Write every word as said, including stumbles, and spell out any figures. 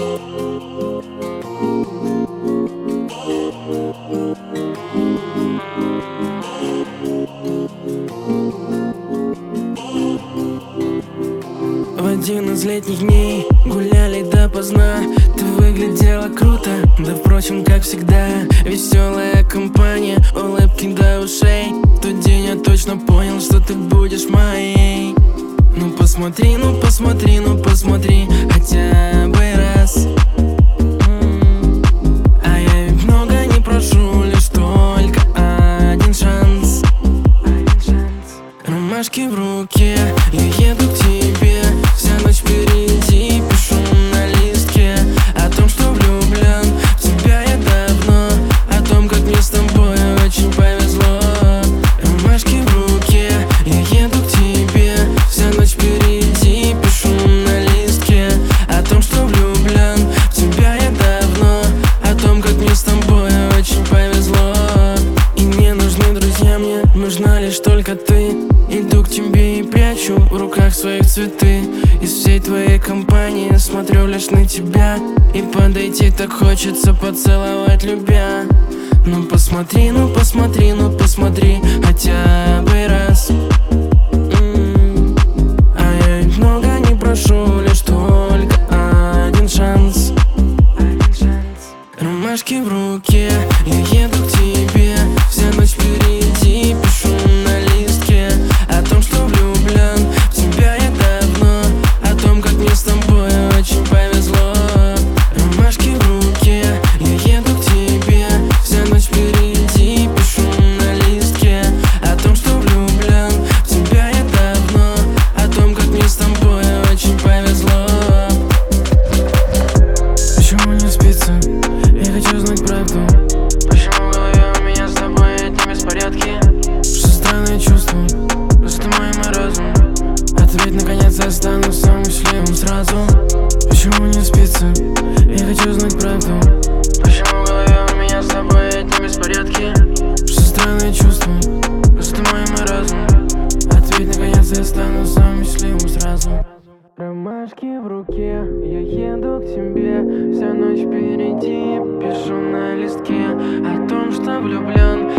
В один из летних дней гуляли допоздна. Ты выглядела круто, да впрочем, как всегда. Веселая компания, улыбки до ушей. В тот день я точно понял, что ты будешь моей. Ну посмотри, ну посмотри, ну посмотри хотя бы раз. А я ведь много не прошу, лишь только один шанс. Ромашки в руке, я еду к тебе. Вся ночь впереди, пишу на листке о том, что влюблен в тебя я давно, о том, как мне с тобой очень повезло. Ромашки в руке, я еду к тебе. Вся ночь впереди, пишу на листке о том, что влюблен в тебя я давно, о том, как мне с тобой очень повезло. И не нужны друзья, мне нужна лишь только ты. Иду к тебе и прячу в руках своих цветы. Из всей твоей компании смотрю лишь на тебя. И подойти так хочется, поцеловать любя. Ну посмотри, ну посмотри, ну посмотри хотя бы раз. М-м-м. А я ведь много не прошу, лишь только один шанс. Ромашки в руке, я еду к тебе. Вся ночь впереди, пишу на листке о том, что влюблен в тебя я давно, о том, как мне с тобой очень повезло. Ромашки в руке, я еду к тебе. Вся ночь впереди, пишу на листке о том, что влюблен в тебя я давно, о том, как мне с тобой очень повезло. Почему не спится? Я хочу знать правду. Почему в голове у меня с тобой одни беспорядки? Что странное чувство, просто мой разум. Ответь, наконец, я стану самым счастливым сразу. Почему не спится? Я хочу знать правду. Почему в голове у меня с тобой одни беспорядки? Что странное чувство, просто мой разум. Ответь, наконец, я стану самым счастливым сразу. Ромашки в руке, я еду к тебе. Вся ночь впереди, пишу на листке о том, что влюблен